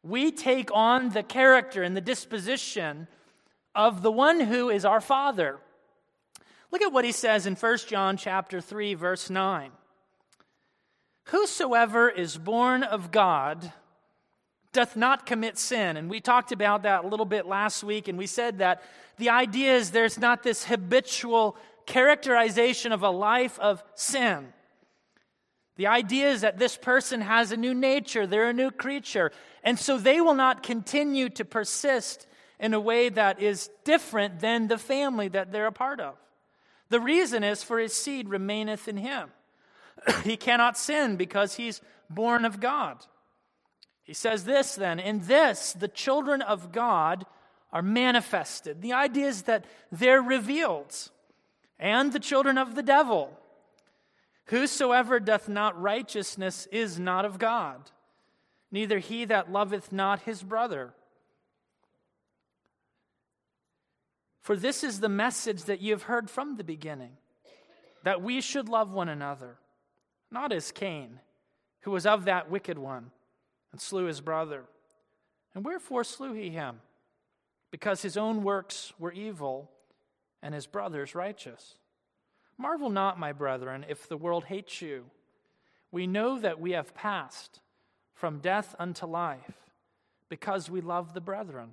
We take on the character and the disposition of the one who is our Father. Look at what he says in 1 John chapter 3, verse 9. Whosoever is born of God doth not commit sin. And we talked about that a little bit last week, and we said that the idea is there's not this habitual characterization of a life of sin. The idea is that this person has a new nature, they're a new creature, and so they will not continue to persist in a way that is different than the family that they're a part of. The reason is for his seed remaineth in him. He cannot sin because he's born of God. He says this then, in this the children of God are manifested. The idea is that they're revealed. And the children of the devil. Whosoever doth not righteousness is not of God, neither he that loveth not his brother. For this is the message that you have heard from the beginning, that we should love one another, not as Cain, who was of that wicked one, and slew his brother. And wherefore slew he him? Because his own works were evil, and his brother's righteous. Marvel not, my brethren, if the world hates you. We know that we have passed from death unto life, because we love the brethren.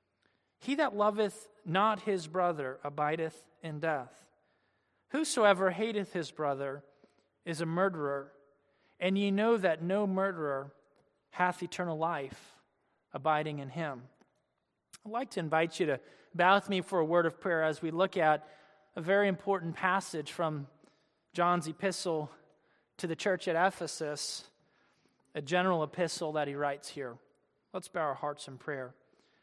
He that loveth not his brother abideth in death. Whosoever hateth his brother is a murderer, and ye know that no murderer hath eternal life abiding in him. I'd like to invite you to bow with me for a word of prayer as we look at a very important passage from John's epistle to the church at Ephesus, a general epistle that he writes here. Let's bow our hearts in prayer.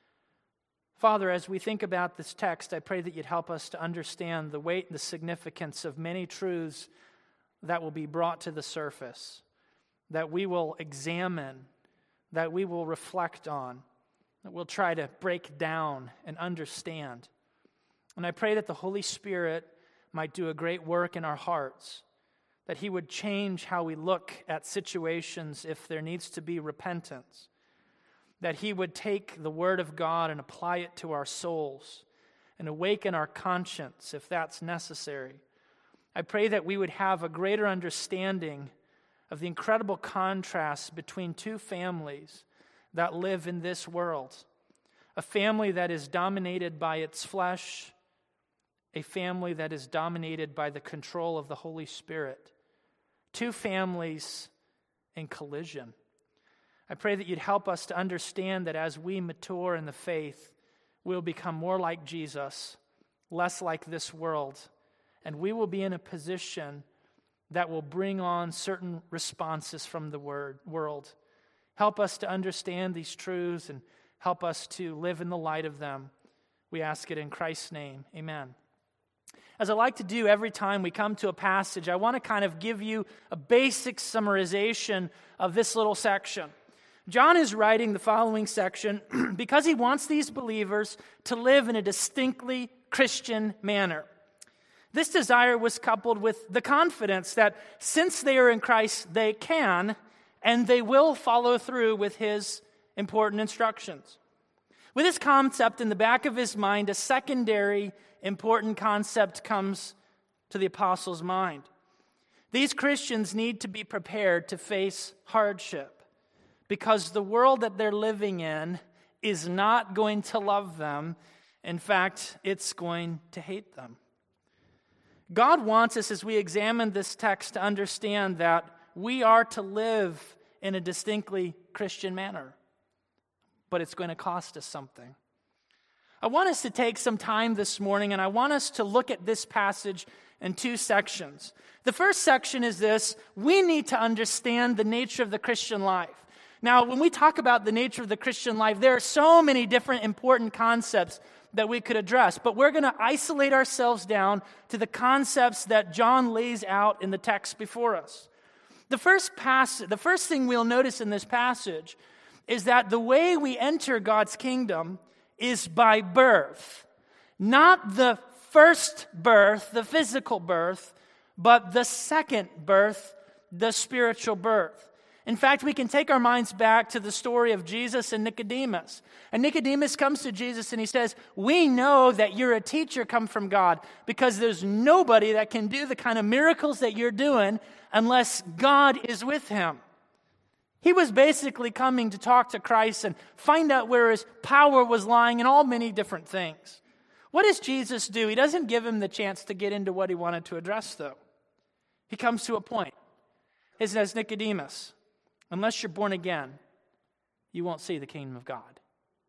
Father, as we think about this text, I pray that you'd help us to understand the weight and the significance of many truths that will be brought to the surface, that we will examine, that we will reflect on, that we'll try to break down and understand. And I pray that the Holy Spirit might do a great work in our hearts, that he would change how we look at situations if there needs to be repentance, that he would take the Word of God and apply it to our souls and awaken our conscience if that's necessary. I pray that we would have a greater understanding of the incredible contrast between two families that live in this world. A family that is dominated by its flesh, a family that is dominated by the control of the Holy Spirit. Two families in collision. I pray that you'd help us to understand that as we mature in the faith, we'll become more like Jesus, less like this world, and we will be in a position that will bring on certain responses from the world. Help us to understand these truths and help us to live in the light of them. We ask it in Christ's name. Amen. As I like to do every time we come to a passage, I want to kind of give you a basic summarization of this little section. John is writing the following section because he wants these believers to live in a distinctly Christian manner. This desire was coupled with the confidence that since they are in Christ, they can and they will follow through with his important instructions. With this concept in the back of his mind, a secondary important concept comes to the apostle's mind. These Christians need to be prepared to face hardship because the world that they're living in is not going to love them. In fact, it's going to hate them. God wants us, as we examine this text, to understand that we are to live in a distinctly Christian manner, but it's going to cost us something. I want us to take some time this morning, and I want us to look at this passage in two sections. The first section is this: we need to understand the nature of the Christian life. Now, when we talk about the nature of the Christian life, there are so many different important concepts that we could address, but we're going to isolate ourselves down to the concepts that John lays out in the text before us. The first thing we'll notice in this passage is that the way we enter God's kingdom is by birth. Not the first birth, the physical birth, but the second birth, the spiritual birth. In fact, we can take our minds back to the story of Jesus and Nicodemus. And Nicodemus comes to Jesus and he says, we know that you're a teacher come from God because there's nobody that can do the kind of miracles that you're doing unless God is with him. He was basically coming to talk to Christ and find out where his power was lying in all many different things. What does Jesus do? He doesn't give him the chance to get into what he wanted to address, though. He comes to a point. He says, Nicodemus, unless you're born again, you won't see the kingdom of God.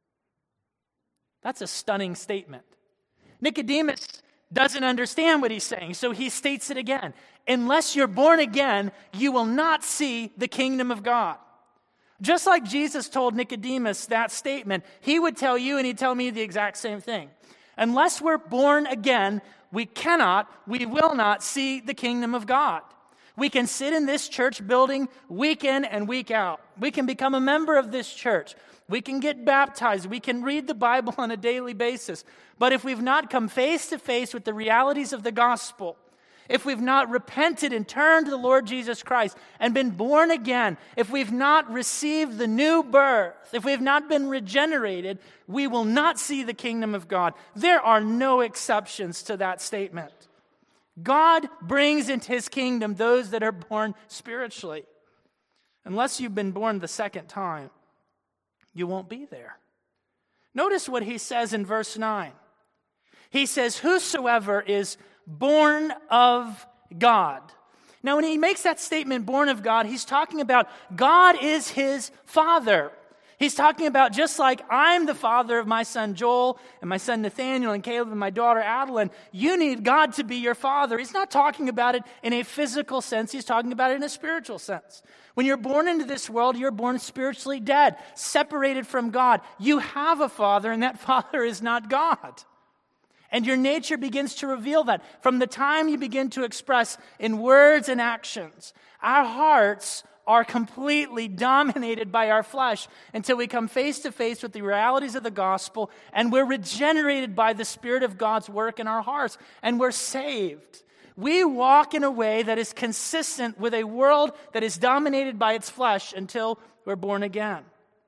That's a stunning statement. Nicodemus doesn't understand what he's saying, so he states it again. Unless you're born again, you will not see the kingdom of God. Just like Jesus told Nicodemus that statement, he would tell you and he'd tell me the exact same thing. Unless we're born again, we will not see the kingdom of God. We can sit in this church building week in and week out. We can become a member of this church. We can get baptized. We can read the Bible on a daily basis. But if we've not come face to face with the realities of the gospel, if we've not repented and turned to the Lord Jesus Christ and been born again, if we've not received the new birth, if we've not been regenerated, we will not see the kingdom of God. There are no exceptions to that statement. God brings into his kingdom those that are born spiritually. Unless you've been born the second time, you won't be there. Notice what he says in verse 9. He says, whosoever is born of God. Now, when he makes that statement, born of God, he's talking about God is his father. He's talking about just like I'm the father of my son Joel and my son Nathaniel and Caleb and my daughter Adeline, you need God to be your father. He's not talking about it in a physical sense. He's talking about it in a spiritual sense. When you're born into this world, you're born spiritually dead, separated from God. You have a father, and that father is not God. And your nature begins to reveal that. From the time you begin to express in words and actions, our hearts are completely dominated by our flesh until we come face to face with the realities of the gospel and we're regenerated by the Spirit of God's work in our hearts and we're saved. We walk in a way that is consistent with a world that is dominated by its flesh until we're born again.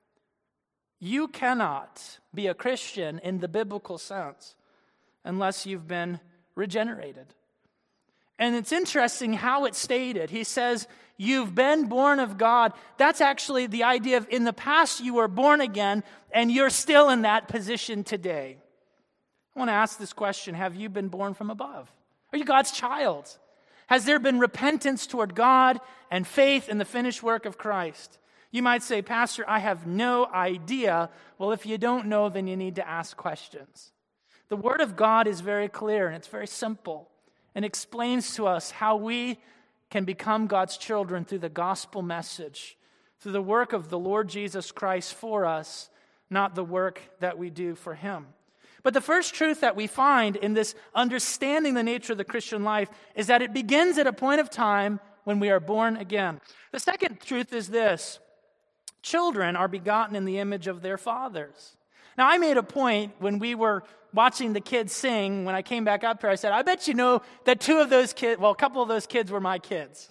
You cannot be a Christian in the biblical sense unless you've been regenerated. And it's interesting how it's stated. He says, you've been born of God. That's actually the idea of in the past you were born again and you're still in that position today. I want to ask this question. Have you been born from above? Are you God's child? Has there been repentance toward God and faith in the finished work of Christ? You might say, Pastor, I have no idea. Well, if you don't know, then you need to ask questions. The Word of God is very clear and it's very simple and explains to us how we can become God's children through the gospel message, through the work of the Lord Jesus Christ for us, not the work that we do for Him. But the first truth that we find in this understanding the nature of the Christian life is that it begins at a point of time when we are born again. The second truth is this: children are begotten in the image of their fathers. Now, I made a point when we were watching the kids sing, when I came back up here, I said, I bet you know that a couple of those kids were my kids.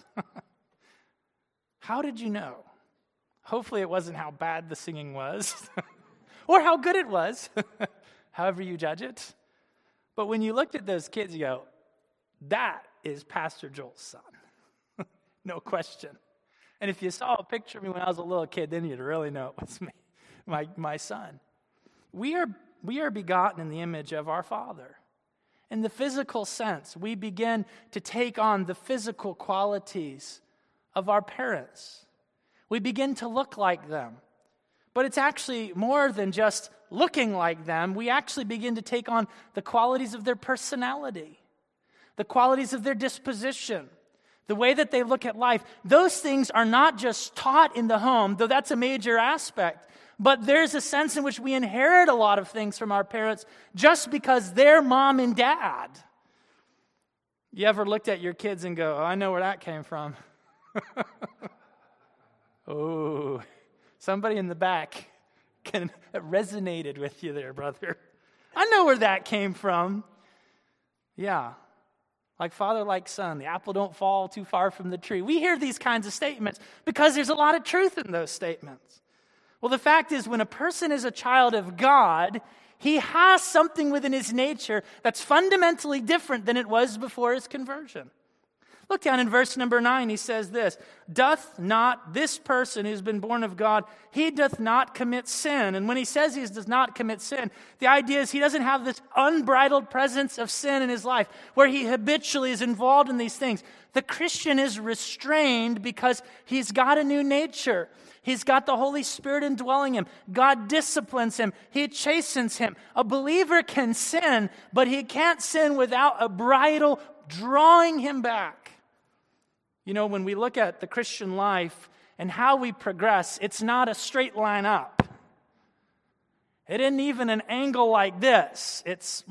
How did you know? Hopefully it wasn't how bad the singing was or how good it was, however you judge it. But when you looked at those kids, you go, that is Pastor Joel's son. No question. And if you saw a picture of me when I was a little kid, then you'd really know it was me, my son. We are begotten in the image of our Father. In the physical sense, we begin to take on the physical qualities of our parents. We begin to look like them. But it's actually more than just looking like them. We actually begin to take on the qualities of their personality, the qualities of their disposition, the way that they look at life. Those things are not just taught in the home, though that's a major aspect. But there's a sense in which we inherit a lot of things from our parents just because they're mom and dad. You ever looked at your kids and go, oh, I know where that came from? Oh, somebody in the back resonated with you there, brother. I know where that came from. Yeah. Like father, like son. The apple don't fall too far from the tree. We hear these kinds of statements because there's a lot of truth in those statements. Well, the fact is, when a person is a child of God, he has something within his nature that's fundamentally different than it was before his conversion. Look down in verse number 9. He says this, doth not this person who's been born of God, he doth not commit sin. And when he says he does not commit sin, the idea is he doesn't have this unbridled presence of sin in his life where he habitually is involved in these things. The Christian is restrained because he's got a new nature. He's got the Holy Spirit indwelling him. God disciplines him. He chastens him. A believer can sin, but he can't sin without a bridle drawing him back. You know, when we look at the Christian life and how we progress, it's not a straight line up. It isn't even an angle like this. It's,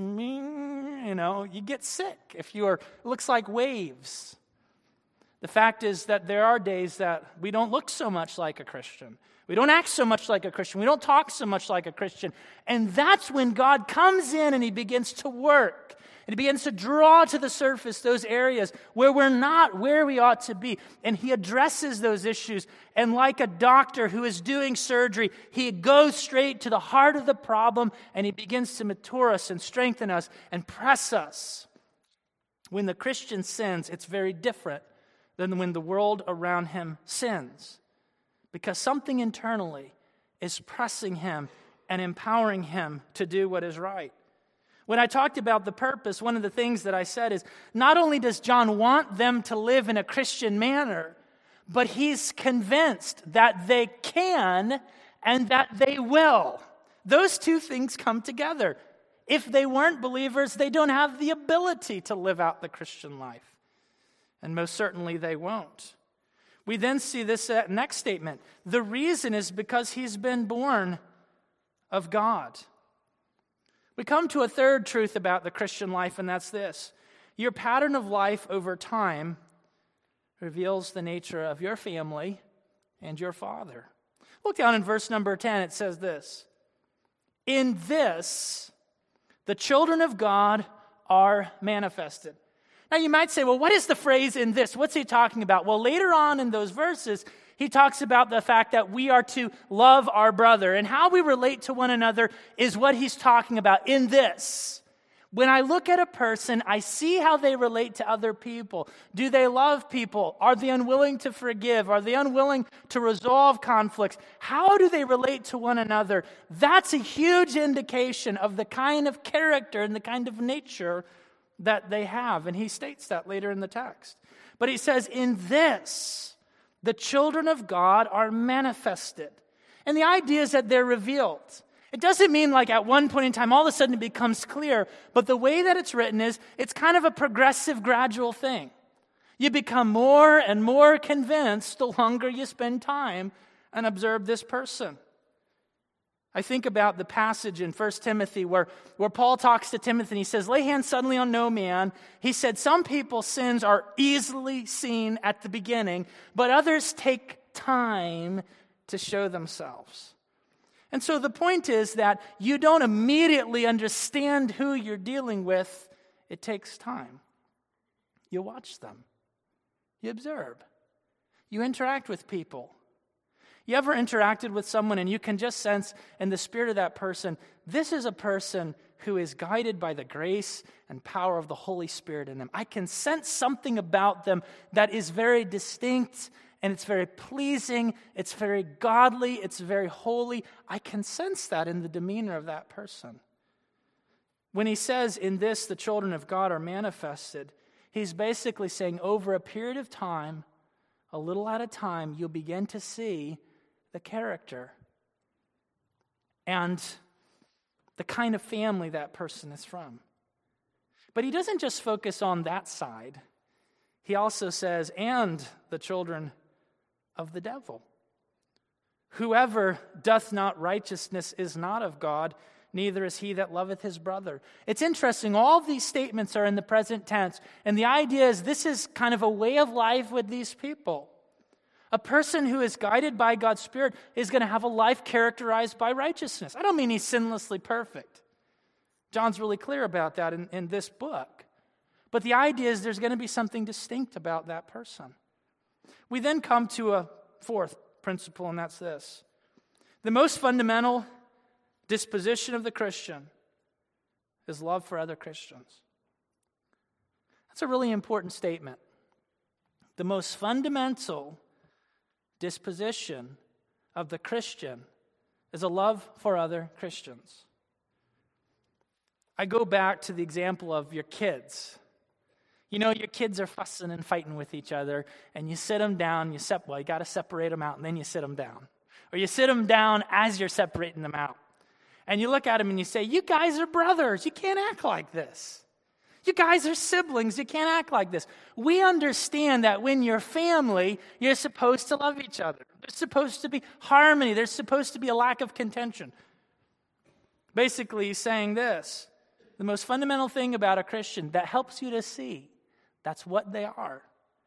you get sick if it looks like waves. The fact is that there are days that we don't look so much like a Christian. We don't act so much like a Christian. We don't talk so much like a Christian. And that's when God comes in and he begins to work. And he begins to draw to the surface those areas where we're not where we ought to be. And he addresses those issues. And like a doctor who is doing surgery, he goes straight to the heart of the problem and he begins to mature us and strengthen us and press us. When the Christian sins, it's very different than when the world around him sins. Because something internally is pressing him and empowering him to do what is right. When I talked about the purpose, one of the things that I said is, not only does John want them to live in a Christian manner, but he's convinced that they can and that they will. Those two things come together. If they weren't believers, they don't have the ability to live out the Christian life. And most certainly they won't. We then see this next statement. The reason is because he's been born of God. We come to a third truth about the Christian life, and that's this. Your pattern of life over time reveals the nature of your family and your father. Look down in verse number 10. It says this. In this, the children of God are manifested. Now you might say, well, what is the phrase in this? What's he talking about? Well, later on in those verses, he talks about the fact that we are to love our brother. And how we relate to one another is what he's talking about in this. When I look at a person, I see how they relate to other people. Do they love people? Are they unwilling to forgive? Are they unwilling to resolve conflicts? How do they relate to one another? That's a huge indication of the kind of character and the kind of nature that they have. And he states that later in the text. But he says, in this, the children of God are manifested. And the idea is that they're revealed. It doesn't mean like at one point in time, all of a sudden it becomes clear. But the way that it's written is, it's kind of a progressive, gradual thing. You become more and more convinced the longer you spend time and observe this person. I think about the passage in 1 Timothy where Paul talks to Timothy and he says, lay hands suddenly on no man. He said, some people's sins are easily seen at the beginning, but others take time to show themselves. And so the point is that you don't immediately understand who you're dealing with. It takes time. You watch them. You observe. You interact with people. You ever interacted with someone and you can just sense in the spirit of that person, this is a person who is guided by the grace and power of the Holy Spirit in them. I can sense something about them that is very distinct and it's very pleasing, it's very godly, it's very holy. I can sense that in the demeanor of that person. When he says, in this the children of God are manifested, he's basically saying over a period of time, a little at a time, you'll begin to see the character and the kind of family that person is from. But he doesn't just focus on that side. He also says, and the children of the devil. Whoever doth not righteousness is not of God, neither is he that loveth his brother. It's interesting, all of these statements are in the present tense, and the idea is this is kind of a way of life with these people. A person who is guided by God's Spirit is going to have a life characterized by righteousness. I don't mean he's sinlessly perfect. John's really clear about that in this book. But the idea is there's going to be something distinct about that person. We then come to a fourth principle, and that's this. The most fundamental disposition of the Christian is love for other Christians. That's a really important statement. The most fundamental disposition of the Christian is a love for other Christians. I go back to the example of your kids. You know, your kids are fussing and fighting with each other, and you sit them down, you got to separate them out, and then you sit them down. Or you sit them down as you're separating them out. And you look at them and you say, you guys are brothers, you can't act like this. You guys are siblings, you can't act like this. We understand that when you're family, you're supposed to love each other. There's supposed to be harmony, there's supposed to be a lack of contention. Basically, he's saying this. The most fundamental thing about a Christian that helps you to see that's what they are.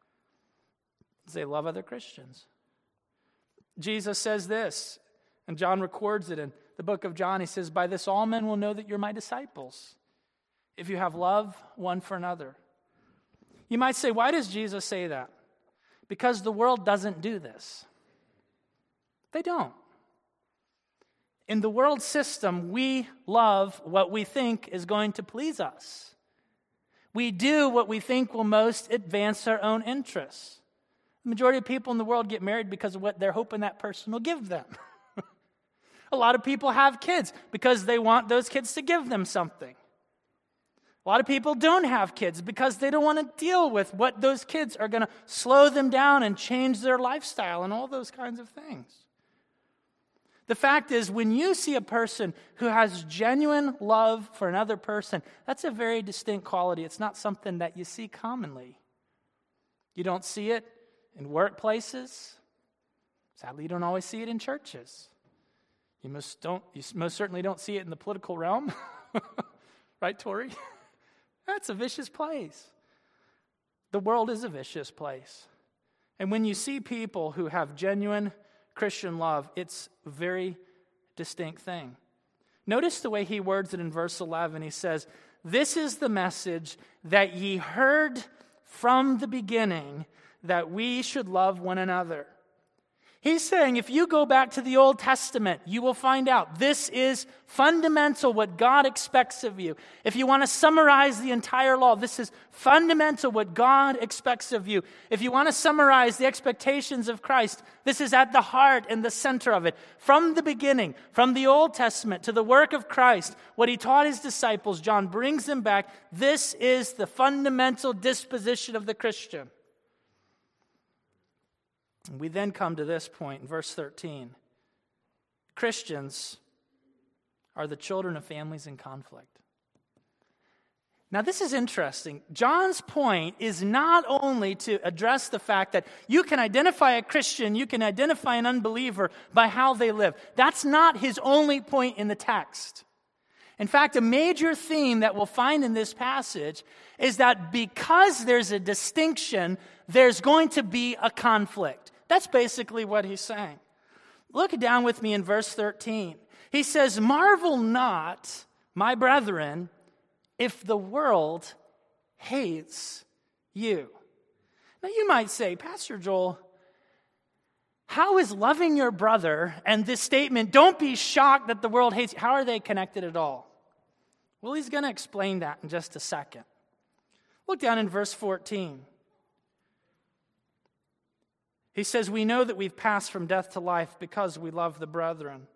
They love other Christians. Jesus says this, and John records it in the book of John. He says, by this all men will know that you're my disciples, if you have love one for another. You might say, why does Jesus say that? Because the world doesn't do this. They don't. In the world system, we love what we think is going to please us. We do what we think will most advance our own interests. The majority of people in the world get married because of what they're hoping that person will give them. A lot of people have kids because they want those kids to give them something. A lot of people don't have kids because they don't want to deal with what those kids are going to slow them down and change their lifestyle and all those kinds of things. The fact is, when you see a person who has genuine love for another person, that's a very distinct quality. It's not something that you see commonly. You don't see it in workplaces. Sadly, you don't always see it in churches. You most certainly don't see it in the political realm. Right, Tori? That's a vicious place. The world is a vicious place. And when you see people who have genuine Christian love, it's a very distinct thing. Notice the way he words it in verse 11. He says, this is the message that ye heard from the beginning, that we should love one another. He's saying if you go back to the Old Testament, you will find out this is fundamental what God expects of you. If you want to summarize the entire law, this is fundamental what God expects of you. If you want to summarize the expectations of Christ, this is at the heart and the center of it. From the beginning, from the Old Testament to the work of Christ, what he taught his disciples, John brings them back. This is the fundamental disposition of the Christian. We then come to this point in verse 13. Christians are the children of families in conflict. Now, this is interesting. John's point is not only to address the fact that you can identify a Christian, you can identify an unbeliever by how they live. That's not his only point in the text. In fact, a major theme that we'll find in this passage is that because there's a distinction, there's going to be a conflict. That's basically what he's saying. Look down with me in verse 13. He says, marvel not, my brethren, if the world hates you. Now you might say, Pastor Joel, how is loving your brother and this statement, don't be shocked that the world hates you, how are they connected at all? Well, he's going to explain that in just a second. Look down in verse 14. He says, we know that we've passed from death to life because we love the brethren.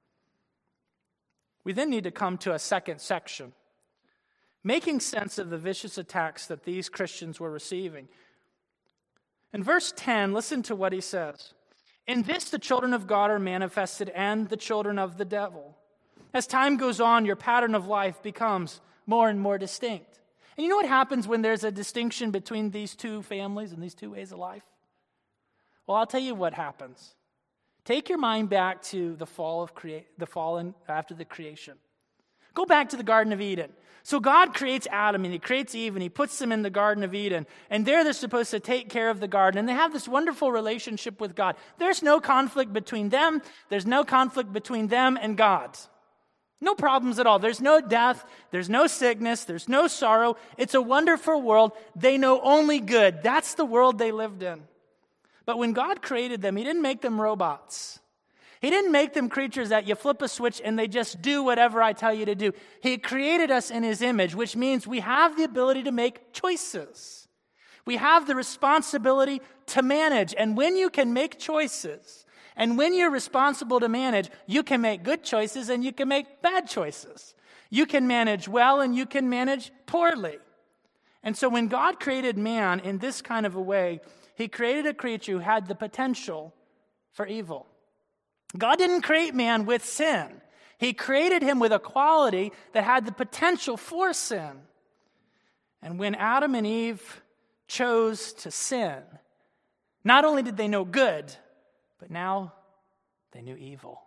We then need to come to a second section, making sense of the vicious attacks that these Christians were receiving. In verse 10, listen to what he says. In this the children of God are manifested and the children of the devil. As time goes on, your pattern of life becomes more and more distinct. And you know what happens when there's a distinction between these two families and these two ways of life? Well, I'll tell you what happens. Take your mind back to the fall after the creation. Go back to the Garden of Eden. So God creates Adam and he creates Eve and he puts them in the Garden of Eden. And there they're supposed to take care of the garden. And they have this wonderful relationship with God. There's no conflict between them. There's no conflict between them and God. No problems at all. There's no death. There's no sickness. There's no sorrow. It's a wonderful world. They know only good. That's the world they lived in. But when God created them, He didn't make them robots. He didn't make them creatures that you flip a switch and they just do whatever I tell you to do. He created us in His image, which means we have the ability to make choices. We have the responsibility to manage. And when you can make choices, and when you're responsible to manage, you can make good choices and you can make bad choices. You can manage well and you can manage poorly. And so when God created man in this kind of a way, He created a creature who had the potential for evil. God didn't create man with sin. He created him with a quality that had the potential for sin. And when Adam and Eve chose to sin, not only did they know good, but now they knew evil.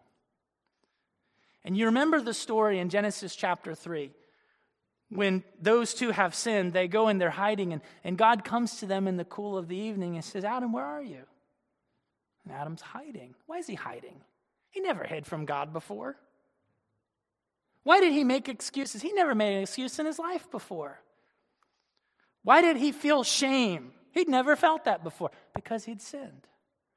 And you remember the story in Genesis chapter 3. When those two have sinned, they go and they're hiding, and God comes to them in the cool of the evening and says, Adam, where are you? And Adam's hiding. Why is he hiding? He never hid from God before. Why did he make excuses? He never made an excuse in his life before. Why did he feel shame? He'd never felt that before. Because he'd sinned.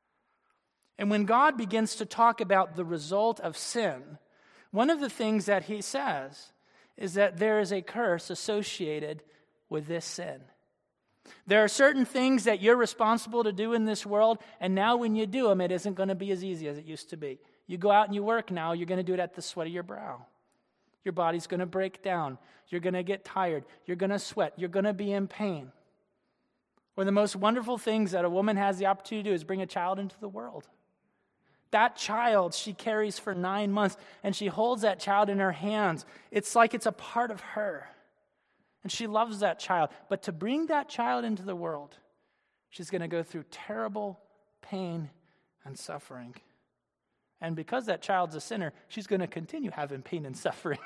And when God begins to talk about the result of sin, one of the things that He says is that there is a curse associated with this sin. There are certain things that you're responsible to do in this world, and now when you do them, it isn't going to be as easy as it used to be. You go out and you work now, you're going to do it at the sweat of your brow. Your body's going to break down. You're going to get tired. You're going to sweat. You're going to be in pain. One of the most wonderful things that a woman has the opportunity to do is bring a child into the world. That child she carries for 9 months, and she holds that child in her hands. It's like it's a part of her. And she loves that child. But to bring that child into the world, she's going to go through terrible pain and suffering. And because that child's a sinner, she's going to continue having pain and suffering.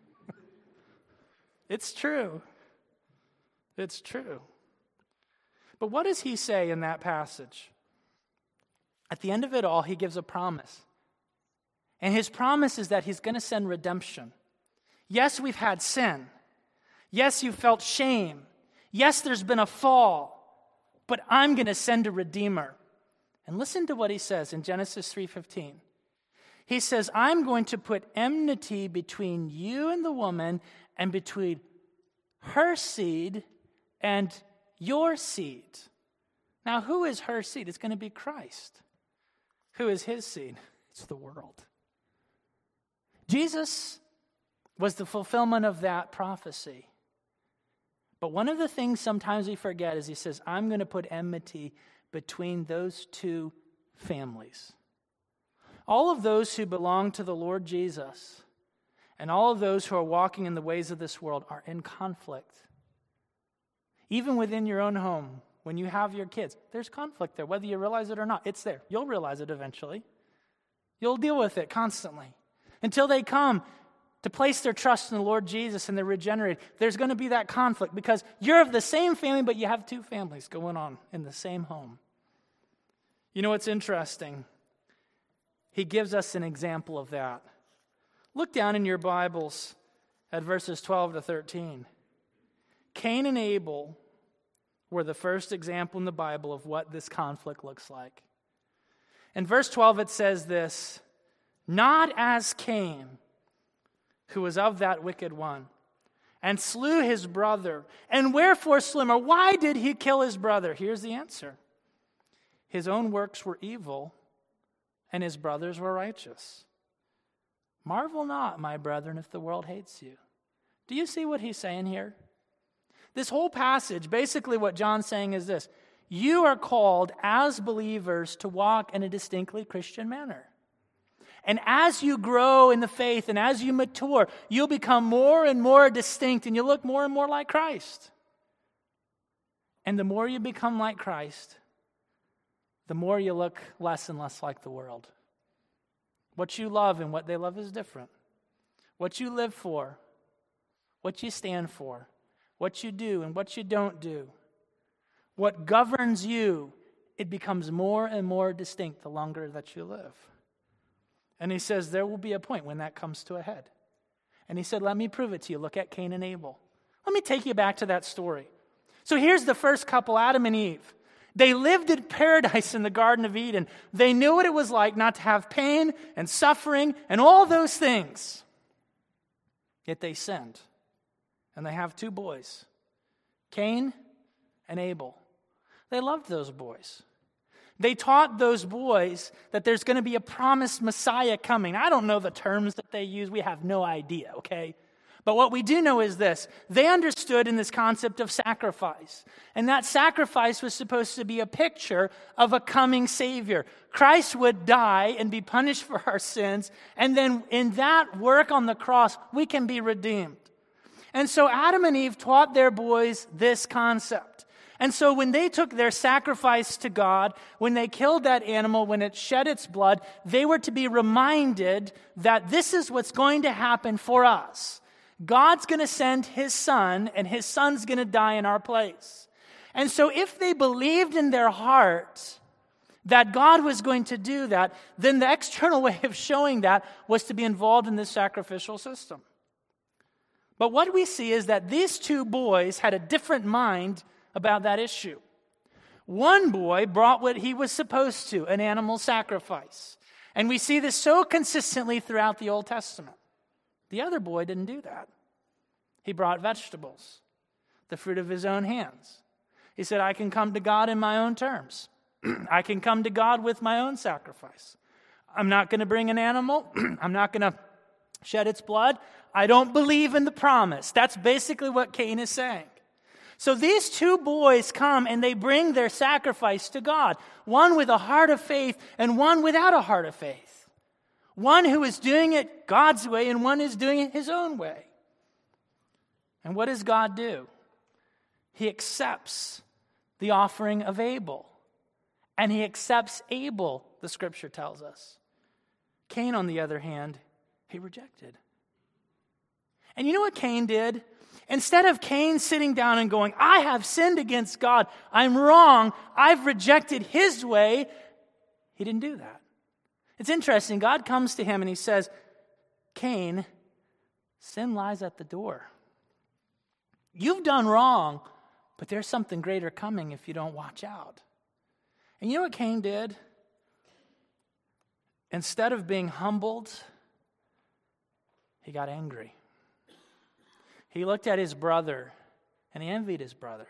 It's true. It's true. But what does He say in that passage? At the end of it all, He gives a promise. And His promise is that He's going to send redemption. Yes, we've had sin. Yes, you felt shame. Yes, there's been a fall. But I'm going to send a Redeemer. And listen to what He says in Genesis 3:15. He says, I'm going to put enmity between you and the woman, and between her seed and your seed. Now, who is her seed? It's going to be Christ. Who is His seed? It's the world. Jesus was the fulfillment of that prophecy. But one of the things sometimes we forget is He says, I'm going to put enmity between those two families. All of those who belong to the Lord Jesus and all of those who are walking in the ways of this world are in conflict. Even within your own home, when you have your kids, there's conflict there, whether you realize it or not. It's there. You'll realize it eventually. You'll deal with it constantly. Until they come to place their trust in the Lord Jesus and they're regenerated, there's going to be that conflict because you're of the same family, but you have two families going on in the same home. You know what's interesting? He gives us an example of that. Look down in your Bibles at verses 12 to 13. Cain and Abel were the first example in the Bible of what this conflict looks like. In verse 12 it says this, not as Cain, who was of that wicked one, and slew his brother. And wherefore slew him? Or why did he kill his brother? Here's the answer. His own works were evil, and his brothers were righteous. Marvel not, my brethren, if the world hates you. Do you see what he's saying here? This whole passage, basically what John's saying is this. You are called as believers to walk in a distinctly Christian manner. And as you grow in the faith and as you mature, you'll become more and more distinct and you look more and more like Christ. And the more you become like Christ, the more you look less and less like the world. What you love and what they love is different. What you live for, what you stand for, what you do and what you don't do, what governs you, it becomes more and more distinct the longer that you live. And he says there will be a point when that comes to a head. And he said, let me prove it to you. Look at Cain and Abel. Let me take you back to that story. So here's the first couple, Adam and Eve. They lived in paradise in the Garden of Eden. They knew what it was like not to have pain and suffering and all those things. Yet they sinned. And they have 2 boys, Cain and Abel. They loved those boys. They taught those boys that there's going to be a promised Messiah coming. I don't know the terms that they use. We have no idea, okay? But what we do know is this. They understood in this concept of sacrifice. And that sacrifice was supposed to be a picture of a coming Savior. Christ would die and be punished for our sins. And then in that work on the cross, we can be redeemed. And so Adam and Eve taught their boys this concept. And so when they took their sacrifice to God, when they killed that animal, when it shed its blood, they were to be reminded that this is what's going to happen for us. God's going to send his son, and his son's going to die in our place. And so if they believed in their heart that God was going to do that, then the external way of showing that was to be involved in this sacrificial system. But what we see is that these 2 boys had a different mind about that issue. One boy brought what he was supposed to, an animal sacrifice. And we see this so consistently throughout the Old Testament. The other boy didn't do that. He brought vegetables, the fruit of his own hands. He said, I can come to God in my own terms. I can come to God with my own sacrifice. I'm not going to bring an animal. I'm not going to shed its blood. I don't believe in the promise. That's basically what Cain is saying. So these 2 boys come and they bring their sacrifice to God. One with a heart of faith and one without a heart of faith. One who is doing it God's way and one is doing it his own way. And what does God do? He accepts the offering of Abel. And he accepts Abel, the scripture tells us. Cain, on the other hand, he rejected. And you know what Cain did? Instead of Cain sitting down and going, I have sinned against God, I'm wrong, I've rejected his way, he didn't do that. It's interesting, God comes to him and he says, Cain, sin lies at the door. You've done wrong, but there's something greater coming if you don't watch out. And you know what Cain did? Instead of being humbled, he got angry. He looked at his brother and he envied his brother.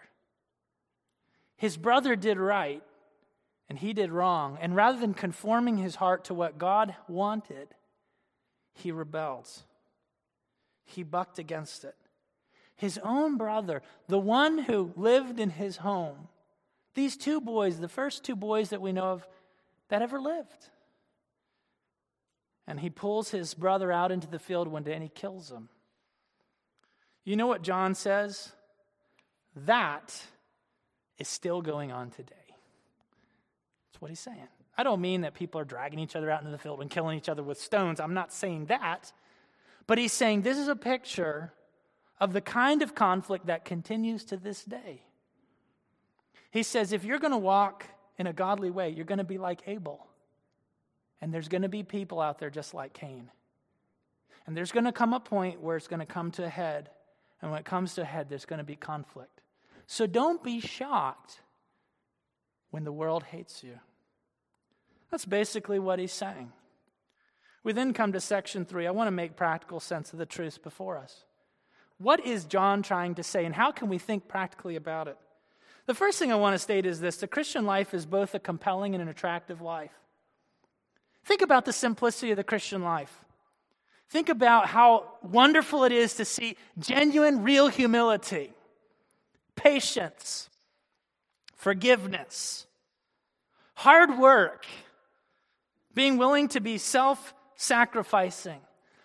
His brother did right and he did wrong. And rather than conforming his heart to what God wanted, he rebelled. He bucked against it. His own brother, the one who lived in his home, these 2 boys, the first 2 boys that we know of that ever lived. And he pulls his brother out into the field one day and he kills him. You know what John says? That is still going on today. That's what he's saying. I don't mean that people are dragging each other out into the field and killing each other with stones. I'm not saying that. But he's saying this is a picture of the kind of conflict that continues to this day. He says if you're going to walk in a godly way, you're going to be like Abel. And there's going to be people out there just like Cain. And there's going to come a point where it's going to come to a head. And when it comes to a head, there's going to be conflict. So don't be shocked when the world hates you. That's basically what he's saying. We then come to section 3. I want to make practical sense of the truths before us. What is John trying to say, and how can we think practically about it? The first thing I want to state is this: the Christian life is both a compelling and an attractive life. Think about the simplicity of the Christian life. Think about how wonderful it is to see genuine, real humility, patience, forgiveness, hard work, being willing to be self-sacrificing,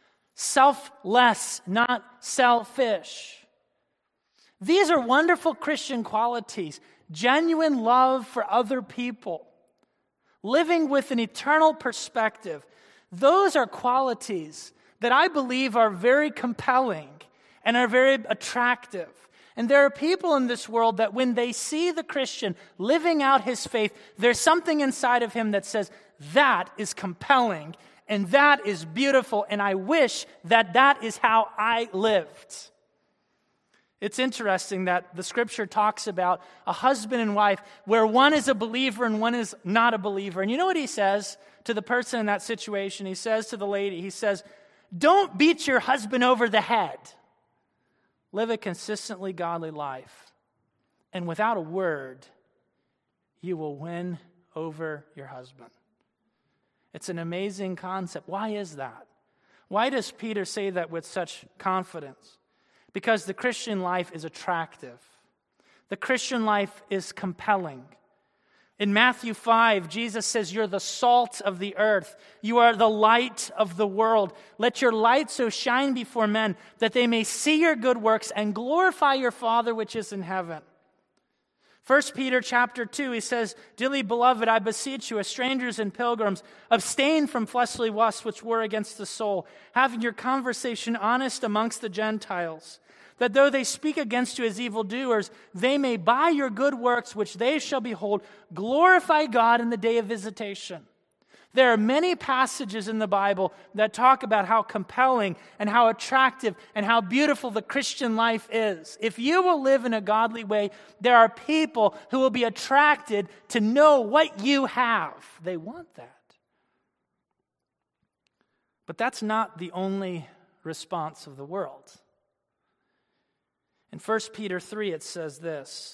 selfless, not selfish. These are wonderful Christian qualities. Genuine love for other people. Living with an eternal perspective. Those are qualities that I believe are very compelling and are very attractive. And there are people in this world that when they see the Christian living out his faith, there's something inside of him that says, that is compelling And that is beautiful, and I wish that that is how I lived. It's interesting that the scripture talks about a husband and wife where one is a believer and one is not a believer. And you know what he says to the person in that situation? He says to the lady, he says, don't beat your husband over the head. Live a consistently godly life. And without a word, you will win over your husband. It's an amazing concept. Why is that? Why does Peter say that with such confidence? Because the Christian life is attractive. The Christian life is compelling. In Matthew 5, Jesus says, you're the salt of the earth. You are the light of the world. Let your light so shine before men that they may see your good works and glorify your Father which is in heaven. 1 Peter chapter 2, he says, dearly beloved, I beseech you, as strangers and pilgrims, abstain from fleshly lusts which war against the soul, having your conversation honest amongst the Gentiles, that though they speak against you as evildoers, they may by your good works which they shall behold, glorify God in the day of visitation. There are many passages in the Bible that talk about how compelling and how attractive and how beautiful the Christian life is. If you will live in a godly way, there are people who will be attracted to know what you have. They want that. But that's not the only response of the world. In 1 Peter 3, it says this,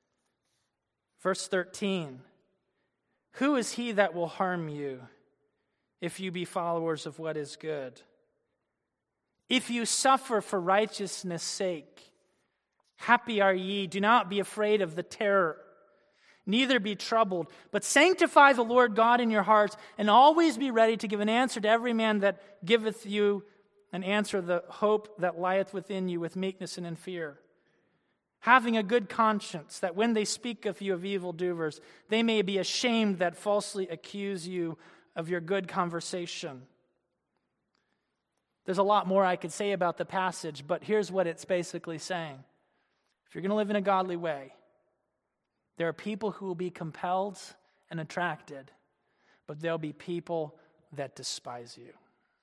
verse 13, who is he that will harm you if you be followers of what is good? If you suffer for righteousness' sake, happy are ye. Do not be afraid of the terror, neither be troubled, but sanctify the Lord God in your hearts, and always be ready to give an answer to every man that giveth you an answer, the hope that lieth within you with meekness and in fear. Having a good conscience, that when they speak of you of evildoers, they may be ashamed that falsely accuse you of your good conversation. There's a lot more I could say about the passage, but here's what it's basically saying. If you're going to live in a godly way, there are people who will be compelled and attracted, but there'll be people that despise you.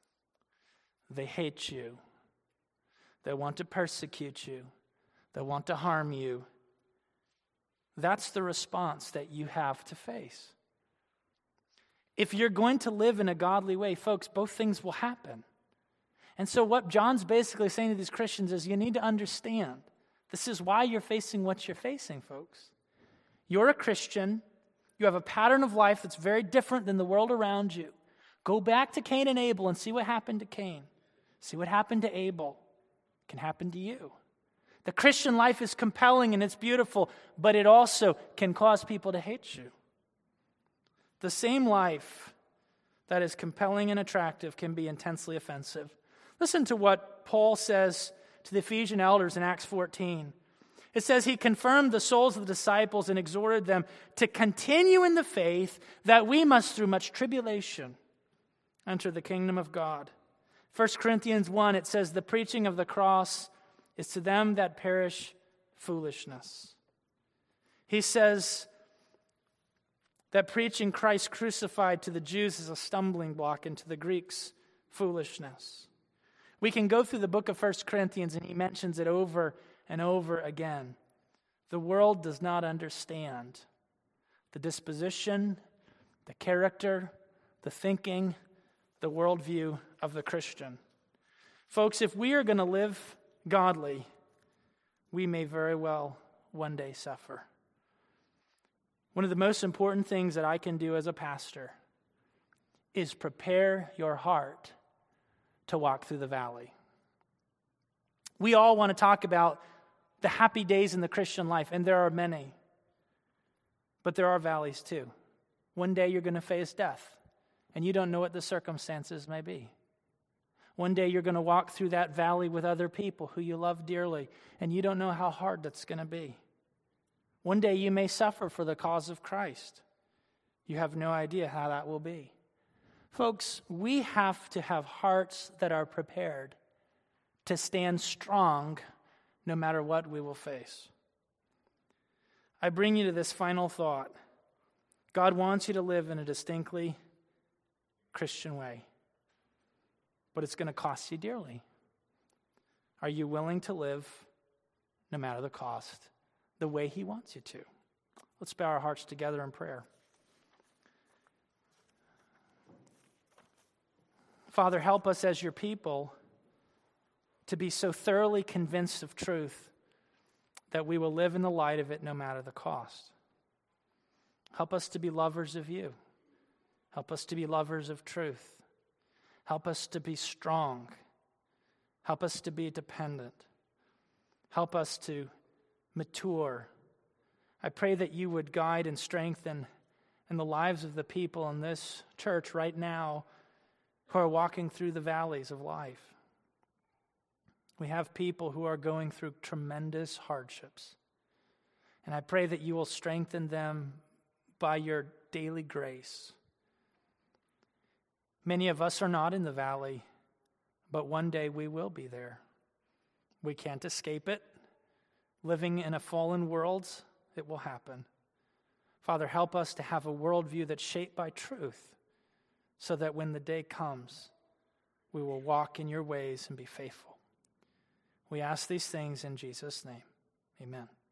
They hate you. They want to persecute you. They want to harm you. That's the response that you have to face. If you're going to live in a godly way, folks, both things will happen. And so what John's basically saying to these Christians is you need to understand, this is why you're facing what you're facing, folks. You're a Christian. You have a pattern of life that's very different than the world around you. Go back to Cain and Abel and see what happened to Cain. See what happened to Abel. It can happen to you. The Christian life is compelling and it's beautiful, but it also can cause people to hate you. The same life that is compelling and attractive can be intensely offensive. Listen to what Paul says to the Ephesian elders in Acts 14. It says, he confirmed the souls of the disciples and exhorted them to continue in the faith that we must through much tribulation enter the kingdom of God. 1 Corinthians 1, it says, the preaching of the cross is to them that perish foolishness. He says that preaching Christ crucified to the Jews is a stumbling block and to the Greeks foolishness. We can go through the book of 1 Corinthians and he mentions it over and over again. The world does not understand the disposition, the character, the thinking, the worldview of the Christian. Folks, if we are going to live godly, we may very well one day suffer. One of the most important things that I can do as a pastor is prepare your heart to walk through the valley. We all want to talk about the happy days in the Christian life, and there are many. But there are valleys too. One day you're going to face death, and you don't know what the circumstances may be. One day you're going to walk through that valley with other people who you love dearly, and you don't know how hard that's going to be. One day you may suffer for the cause of Christ. You have no idea how that will be. Folks, we have to have hearts that are prepared to stand strong no matter what we will face. I bring you to this final thought. God wants you to live in a distinctly Christian way. but it's going to cost you dearly. Are you willing to live, no matter the cost, the way he wants you to? Let's bow our hearts together in prayer. Father, help us as your people to be so thoroughly convinced of truth that we will live in the light of it no matter the cost. Help us to be lovers of you. Help us to be lovers of truth. Help us to be strong. Help us to be dependent. Help us to mature. I pray that you would guide and strengthen in the lives of the people in this church right now who are walking through the valleys of life. We have people who are going through tremendous hardships. And I pray that you will strengthen them by your daily grace. Many of us are not in the valley, but one day we will be there. We can't escape it. Living in a fallen world, it will happen. Father, help us to have a worldview that's shaped by truth, so that when the day comes, we will walk in your ways and be faithful. We ask these things in Jesus' name. Amen.